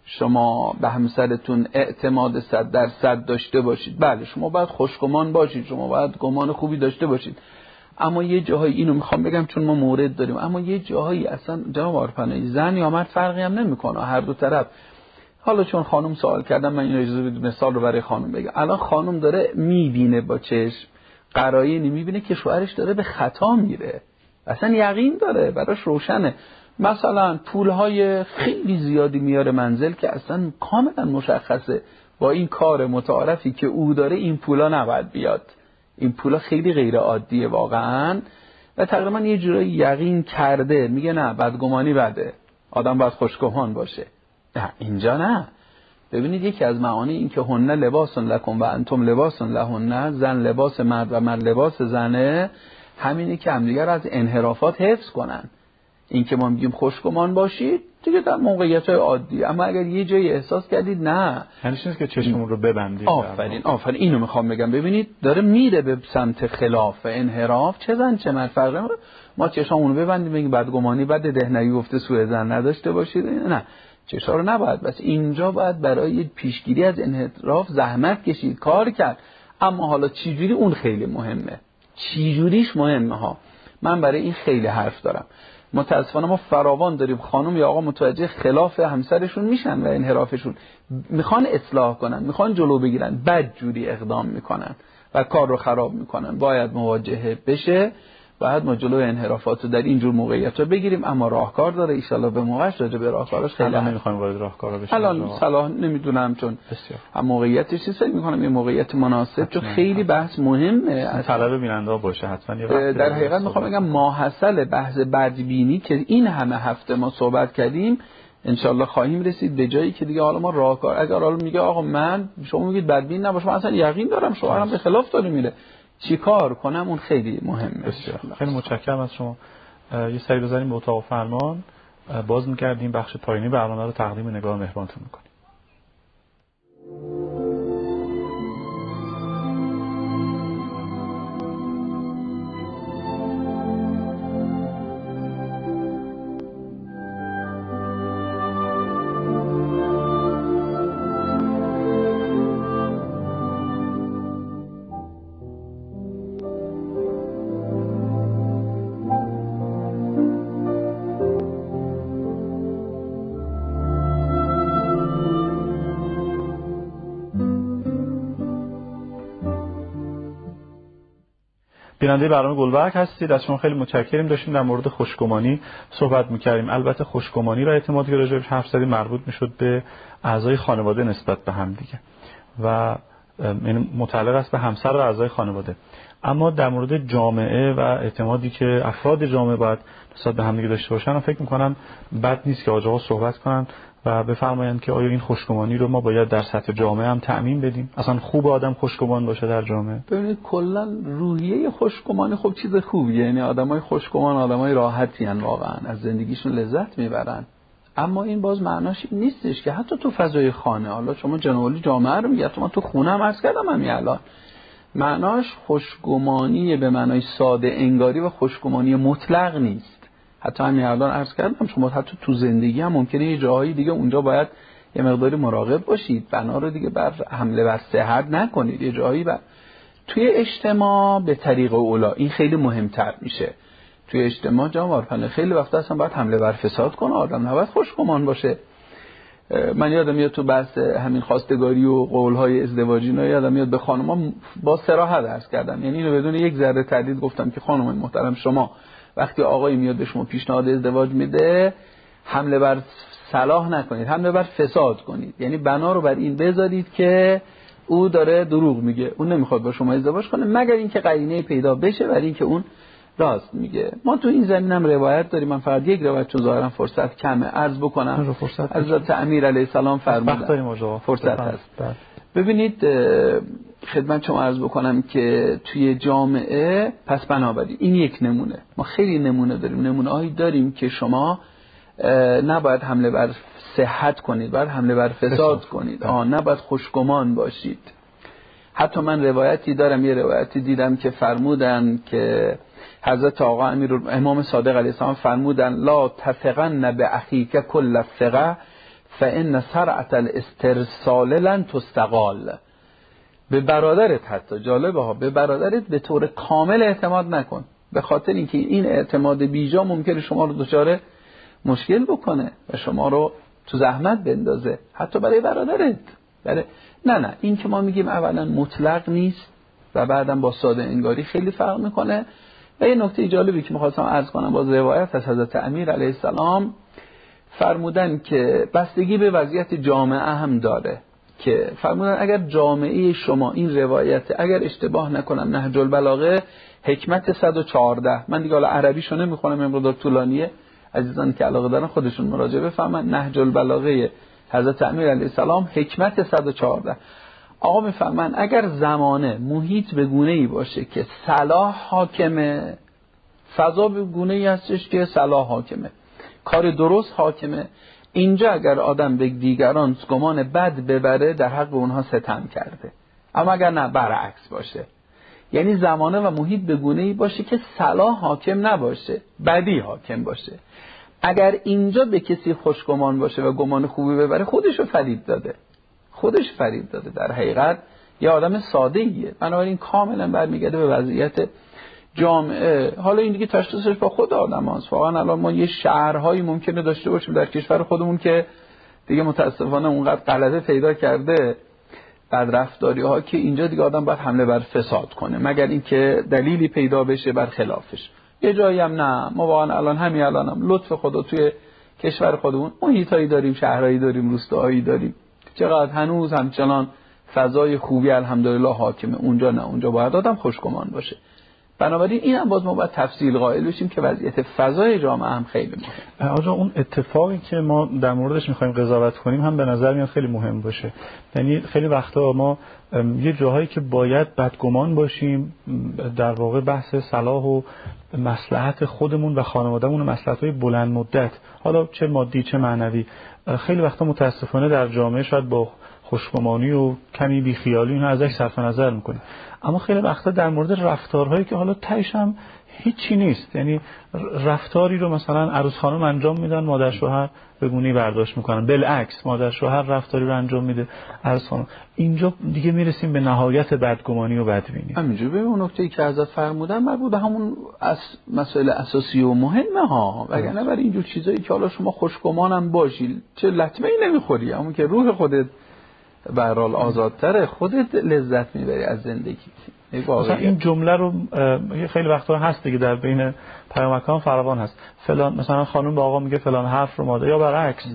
شما به همسرتون اعتماد 100% داشته باشید. بله شما باید خوشگمان باشید، شما باید گمان خوبی داشته باشید، اما یه جاهایی، اینو میخوام بگم چون ما مورد داریم، اما یه جاهایی اصلا جناب عارفانه زن یا مرد فرقی هم نمیکنه، هر دو طرف. حالا چون خانم سوال کردم من این اجازه بدید مثال رو برای خانم بگم. الان خانم داره میبینه با چشم، قرائنی میبینه که شوهرش داره به خطا میره، اصلا یقین داره، براش روشنه. مثلا پولهای خیلی زیادی میاره منزل که اصلا کاملا مشخصه با این کار متعارفی که او داره این پولا نباید بیاد، این پولا خیلی غیر عادیه واقعا، و تقریبا یه جورایی یقین کرده، میگه نه بدگمانی بده، آدم باید خوشگمان باشه. نه اینجا نه. ببینید یکی از معانی این که هن لباس لکم و انتم لباس لهن، زن لباس مرد و مرد لباس زنه، همینه که همدیگر از انحرافات حفظ کنن. این که ما میگیم خوشگمان باشید دیگه در موقعیت‌های عادی، اما اگر یه جایی احساس کردید نه، همیشه نیست که چشممون رو ببندید. آفرین اینو میخوام بگم. ببینید داره میره به سمت خلاف و انحراف، چه زن چه مرد فرقی نداره. ما چشامون رو ببندیم بگیم بدگمانی بده، دهنی گفته سوء ظن نداشته باشید، نه چشا رو نباید. بس اینجا باید برای پیشگیری از انحراف زحمت کشید، کار کرد. اما حالا چی جوری اون خیلی مهمه، چی جوریش مهمه ها. من برای این خیلی حرف دارم. متاسفانه ما فراوان داریم خانم یا آقا متوجه خلاف همسرشون میشن و انحرافشون، میخوان اصلاح کنن، میخوان جلو بگیرن، بد جوری اقدام میکنن و کار رو خراب میکنن. باید مواجهه بشه، باید ما جلوی انحرافات رو در اینجور موقعیت‌ها بگیریم، اما راهکار داره. ان شاءالله به موقعش راجع به راهکارش خیلی نمیخوایم وارد راهکارا بشیم الان صلاح نمیدونم، چون هم موقعیتش چیزی میکنم یه موقعیت مناسب، چون خیلی بحث مهمه، طلب بیننده باشه حتما. در حقیقت میخوام بگم ماحصل بحث بدبینی که این همه هفته ما صحبت کردیم، انشالله خواهیم رسید به جایی که دیگه حالا ما راهکار، اگر حالا میگه آقا من، شما میگید بدبین نباش، من اصلا یقین دارم شوهرم به خلاف داره میره، چیکار کنم؟ اون خیلی مهمه. خیلی متشکرم از شما. یه سری بزنیم به اتاق فرمان، باز می‌کردیم بخش پایینی برنامه رو تقدیم نگاه مهربانتون می‌کنیم. بیننده برنامه گلبرگ هستید، از شما خیلی متشکریم. داشتیم در مورد خوشگمانی صحبت می‌کردیم. البته خوشگمانی را اعتماد که راجعش حرف زدیم مربوط می‌شد به اعضای خانواده نسبت به هم دیگه، و یعنی متعلق است به همسر و اعضای خانواده. اما در مورد جامعه و اعتمادی که افراد جامعه باید نسبت به همدیگه داشته باشن، فکر می‌کنم بد نیست که آقا صحبت کنن و بفرمایند که آیا این خوشگمانی رو ما باید در سطح جامعه هم تأمین بدیم؟ اصلا خوب آدم خوشگمان باشه در جامعه؟ ببینید کلا روحیه خوشگمانی خب چیز خوبیه، یعنی آدمای خوشگمان آدمای راحتی ان، واقعا از زندگیشون لذت میبرن. اما این باز معناش این نیستش که حتی تو فضای خانه، حالا شما جناب جامعه رو میگید، من تو خونه هم عرض کردم همین الان، معناش خوشگمانی به معنای ساده انگاری و خوشگمانی مطلق نیست. حتی همین الان عرض کردم شما حتی تو زندگی هم ممکنه یه جاهایی دیگه اونجا باید یه مقداری مراقب باشید، بنا رو دیگه بر حمله بر صحت نکنید. یه جایی توی اجتماع به طریق اولا این خیلی مهمتر میشه. توی اجتماع جامعه خیلی وقتا اصلا باید حمله بر فساد کنه، آدم نباید خوشگمان باشه. من یادم میاد تو بحث همین خواستگاری و قولهای ازدواجی اینا یادم میاد به خانم‌ها با صراحت عرض کردم، یعنی اینو بدون یک ذره تردید گفتم که خانم محترم، شما وقتی آقایی میاد به شما پیشنهاد ازدواج میده، حمله بر صلاح نکنید، حمله بر فساد کنید. یعنی بنا رو بر این بذارید که او داره دروغ میگه، اون نمیخواد با شما ازدواج کنه مگر اینکه قرینه پیدا بشه برای اینکه اون راست میگه. ما تو این زمین هم روایت داریم، من فقط یک روایت چون ظاهرا فرصت کمه عرض بکنم. حضرت امیر علیه السلام فرمودن فرصت هست. ببینید خدمت شما عرض بکنم که توی جامعه پس بنابراین این یک نمونه، ما خیلی نمونه داریم، نمونه‌هایی داریم که شما نباید حمله بر صحت کنید، باید حمله بر فساد کنید، نباید خوشگمان باشید. حتی من روایتی دارم، یه روایتی دیدم که فرمودن که حضرت آقا امام صادق علیه السلام فرمودن لا تثقن باخیک کل الثقه فان سرعه الاسترسال لن تستقال. به برادرت، حتی جالبه ها، به برادرت به طور کامل اعتماد نکن، به خاطر اینکه این اعتماد بیجا ممکنه شما رو دچار مشکل بکنه و شما رو تو زحمت بندازه، حتی برای برادرت. نه این که ما میگیم اولا مطلق نیست و بعدم با ساده انگاری خیلی فرق میکنه. و یه نکته جالبی که میخواستم عرض کنم، باز روایت از حضرت امیر علیه السلام فرمودن که بستگی به وضعیت جامعه هم داره، که فرمودن اگر جامعه شما این روایت، اگر اشتباه نکنم نهج البلاغه حکمت 114، من دیگه حالا عربیشو نمیخونم امروز طولانیه، عزیزان که علاقه دارن خودشون مراجعه بفهمن، نهج البلاغه حضرت امیر علیه السلام حکمت 114. آقا میفهمن اگر زمانه محیط به گونه‌ای باشه که صلاح حاکمه، فضا به گونه‌ای هستش که صلاح حاکمه، کار درست حاکمه، اینجا اگر آدم به دیگران گمان بد ببره در حق اونها ستم کرده. اما اگر نه برعکس باشه، یعنی زمانه و محیط به گونه‌ای باشه که صلاح حاکم نباشه، بدی حاکم باشه، اگر اینجا به کسی خوشگمان باشه و گمان خوبی ببره، خودشو فریب داده، در حقیقت یه آدم ساده‌ایه. بنابراین کاملا برمیگرده به وضعیت جامعه. حالا این دیگه تشخیصش با خود آدم هست. واقعا الان ما یه شهرهایی ممکنه داشته باشیم در کشور خودمون که دیگه متاسفانه اونقدر غلبه پیدا کرده بدرفتاری ها که اینجا دیگه آدم باید حمله بر فساد کنه مگر اینکه دلیلی پیدا بشه بر خلافش. یه جایی هم نه، ما واقعا الان همین الانم لطف خدا توی کشور خودمون محیطایی داریم، شهرهایی داریم، روستاهایی داریم، چقدر هنوز همچنان فضای خوبی الحمدلله حاکمه. اونجا نه، اونجا باید آدم خوشگمان باشه. بنابراین این هم باز ما باید تفصیل قائل بشیم که وضعیت فضای جامعه هم خیلی مهمه. آقا اون اتفاقی که ما در موردش می‌خوایم قضاوت کنیم هم به نظر میاد خیلی مهم باشه. یعنی خیلی وقتا ما یه جاهایی که باید بدگمان باشیم، در واقع بحث صلاح و مصلحت خودمون و خانوادهمون و مصلحت‌های بلند مدت، حالا چه مادی چه معنوی، خیلی وقتا متاسفانه در جامعه شاید با خوشگمانی و کمی بیخیالی اینو ازش صرف نظر میکنیم. اما خیلی وقتا در مورد رفتارهایی که حالا تهش هم هیچی نیست، یعنی رفتاری رو مثلا عروس خانم انجام میدن، مادر شوهر به گونه‌ای برداشت میکنن، بالعکس مادر شوهر رفتاری رو انجام میده عروس خانم. اینجا دیگه میرسیم به نهایت بدگمانی و بدبینی. همینجوری به اون نکته‌ای که ازت فرمودم مربوط به همون مسائل اساسی و مهمه ها، وگرنه برای اینجور چیزایی که حالا شما خوشگمانم باشی چه لطمه‌ای نمیخوری، اما که روح خودت به هر حال آزادتره، خودت لذت میبری از زندگی. مثلا این جمله رو خیلی وقتا هست دیگه در بین پیامکان فراوان هست، فلان مثلا خانم به آقا میگه فلان حرف رو مادر، یا برعکس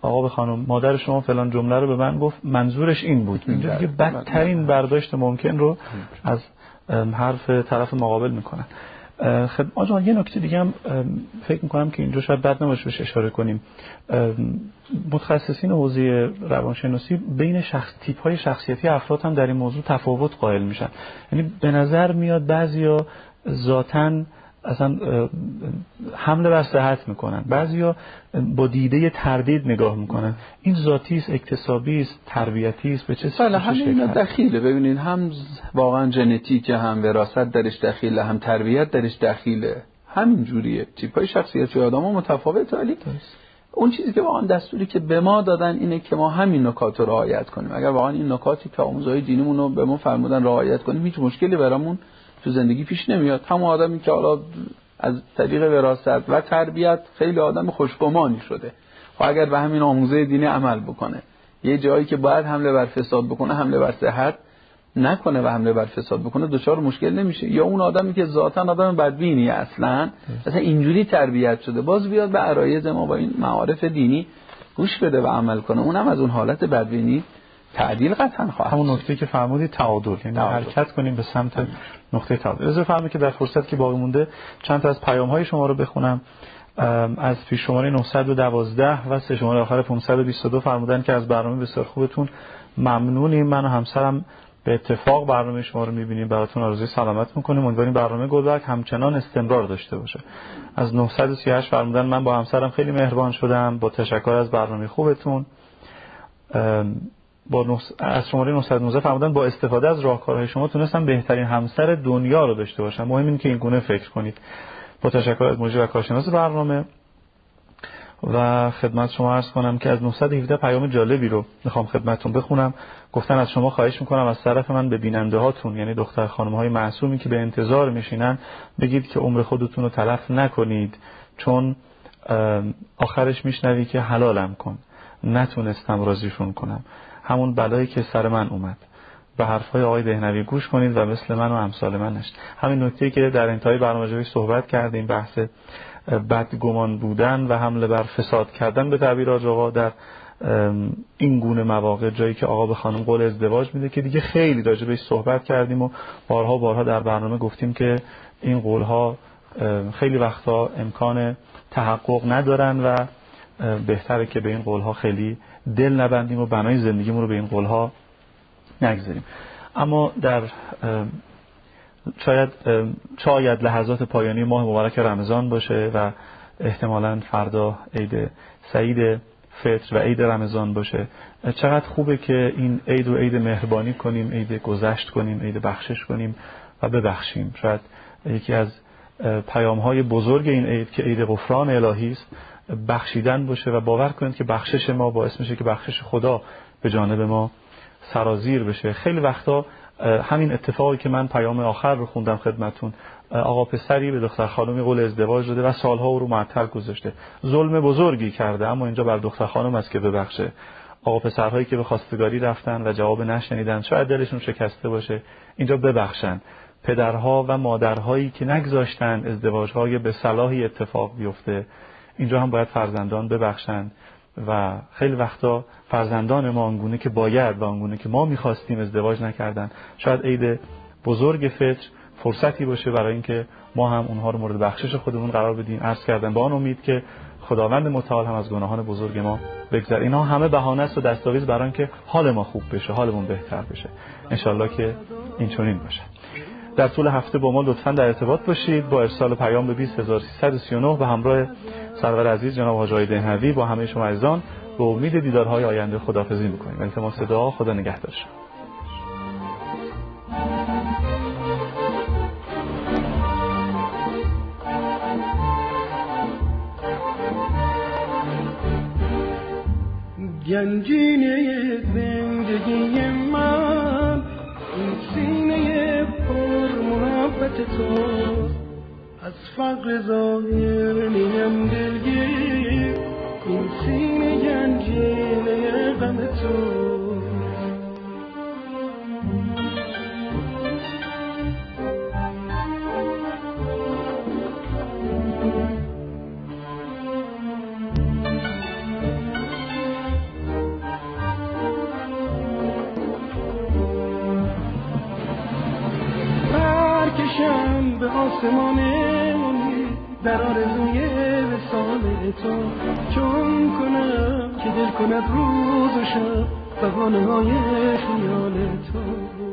آقا به خانم مادر شما فلان جمله رو به من گفت، منظورش این بود. اینجا دیگه بدترین برداشت ممکن رو از حرف طرف مقابل میکنن. آقا یه نکته دیگه هم فکر میکنم که اینجا شاید بد نباشه بهش اشاره کنیم. متخصصین حوزه روانشناسی بین تیپ‌های شخصیتی افراد هم در این موضوع تفاوت قائل میشن. یعنی به نظر میاد بعضیا ذاتاً اصلا حمله بر صحت میکنن، بعضیا با دیده تردید نگاه میکنن. این ذاتی است، اکتسابی است، تربیتی است، به چه بله همین دخیله. ببینید هم واقعا ژنتیک، هم وراثت درش دخیله، هم تربیت درش دخیله. همین جوریه. تیپ‌های شخصیتی آدم‌ها متفاوته، ولی اون چیزی که واقعا دستوری که به ما دادن اینه که ما همین نکات رو رعایت کنیم. اگر واقعا این نکاتی که آموزهای دینیمون رو به ما فرمودن رعایت کنیم، هیچ مشکلی برامون تو زندگی پیش نمیاد. همون آدمی که حالا از طریق وراثت و تربیت خیلی آدم خوشگمانی شده، خب اگر به همین آموزه دینی عمل بکنه، یه جایی که باید حمله بر فساد بکنه حمله بر صحت نکنه و حمله بر فساد بکنه، دچار مشکل نمیشه. یا اون آدمی که ذاتاً آدم بدبینی اصلا اینجوری تربیت شده، باز بیاد به عرایض ما با این معارف دینی گوش بده و عمل کنه، اونم از اون حالت بدبینی تعدیل قطعا خواهد. همون نکته که فرمودید تعادل، یعنی حرکت کنیم به سمت نقطه تعادل. اجازه فرمایید که در فرصت که باقی مونده چند تا از پیام‌های شما رو بخونم. از پیش شماره 912 و سه شماره آخر 522 فرمودن که از برنامه بسیار خوبتون ممنونیم. من و همسرم به اتفاق برنامه شما رو می‌بینیم، براتون آرزوی سلامت می‌کنیم. امیدواریم برنامه گلبرگ همچنان استمرار داشته باشه. از 938 فرمودن من با همسرم خیلی مهربان شدم، با تشکر از برنامه خوبتون. از شماره 919 فرمودن با استفاده از راهکارهای شما تونستم بهترین همسر دنیا رو داشته باشم. مهم اینه که این گونه فکر کنید. با تشکر از مجری و کارشناس برنامه. و خدمت شما عرض کنم که از 917 پیام جالبی رو میخوام خدمتتون بخونم. گفتن از شما خواهش میکنم از طرف من به بیننده هاتون، یعنی دختر خانم های معصومی که به انتظار میشینن، بگید که عمر خودتون رو تلف نکنید، چون آخرش میشنوی که حلالم کن، نتونستم راضیشون کنم، همون بلایی که سر من اومد. به حرفای آقای دهنوی گوش کنید و مثل من و امثال من نشید. همین نکته‌ای که در انتهای برنامه صحبت کردیم، بحث بدگمان بودن و حمله بر فساد کردن به تعبیر آقا در این گونه مواقع، جایی که آقا به خانم قول ازدواج میده که دیگه خیلی راجع بهش صحبت کردیم و بارها در برنامه گفتیم که این قولها خیلی وقتا امکان تحقق ندارن و بهتره که به این قولها خیلی دل نبندیم و بنای زندگیمون رو به این قولها نگذاریم. اما در شاید لحظات پایانی ماه مبارک رمضان باشه و احتمالاً فردا عید سعید فطر و عید رمضان باشه. چقدر خوبه که این عید رو عید مهربانی کنیم، عید گذشت کنیم، عید بخشش کنیم و ببخشیم. شاید یکی از پیام‌های بزرگ این عید که عید غفران الهی است، بخشیدن باشه و باور کنید که بخشش ما باعث میشه که بخشش خدا به جانب ما سرازیر بشه. خیلی وقتا همین اتفاقی که من پیام آخر رو خوندم خدمتون، آقا پسری به دختر خانمی قول ازدواج داده و سالها او رو معطل گذاشته، ظلم بزرگی کرده، اما اینجا بر دختر خانم است که ببخشه. آقا پسرهایی که به خواستگاری رفتن و جواب نشنیدن، شاید دلشون شکسته باشه، اینجا ببخشن. پدرها و مادرهایی که نگذاشتن ازدواجهای به صلاحی اتفاق بیفته، اینجا هم باید فرزندان ببخشن. و خیلی وقتا فرزندان ما آنگونه که باید و آنگونه که ما میخواستیم ازدواج نکردن. شاید عید بزرگ فطر فرصتی باشه برای اینکه ما هم اونها رو مورد بخشش خودمون قرار بدیم. عرض کردم با آن امید که خداوند متعال هم از گناهان بزرگ ما بگذره. اینها همه بهانه است و دستاویز برای اینکه حال ما خوب بشه، حالمون بهتر بشه. انشالله که این چنین باشه. در طول هفته با ما لطفاً در ارتباط باشید با ارسال پیام به 20339 و همراه سرور عزیز جناب حاجی دهنوی با همه شما عزیزان به امید دیدارهای آینده خداحافظی می‌کنیم. التماس دعا، خدا نگهدار شما. گنجینه زندگی من این سینه پر محبت تو، از فقر ظاهر نیم دلگیر، این سینه گنجینه غم تو. بکشم به آسمان امید در آرزوی وصال تو، چون کنم که دل کند روز و شب بهانه‌های خیال تو.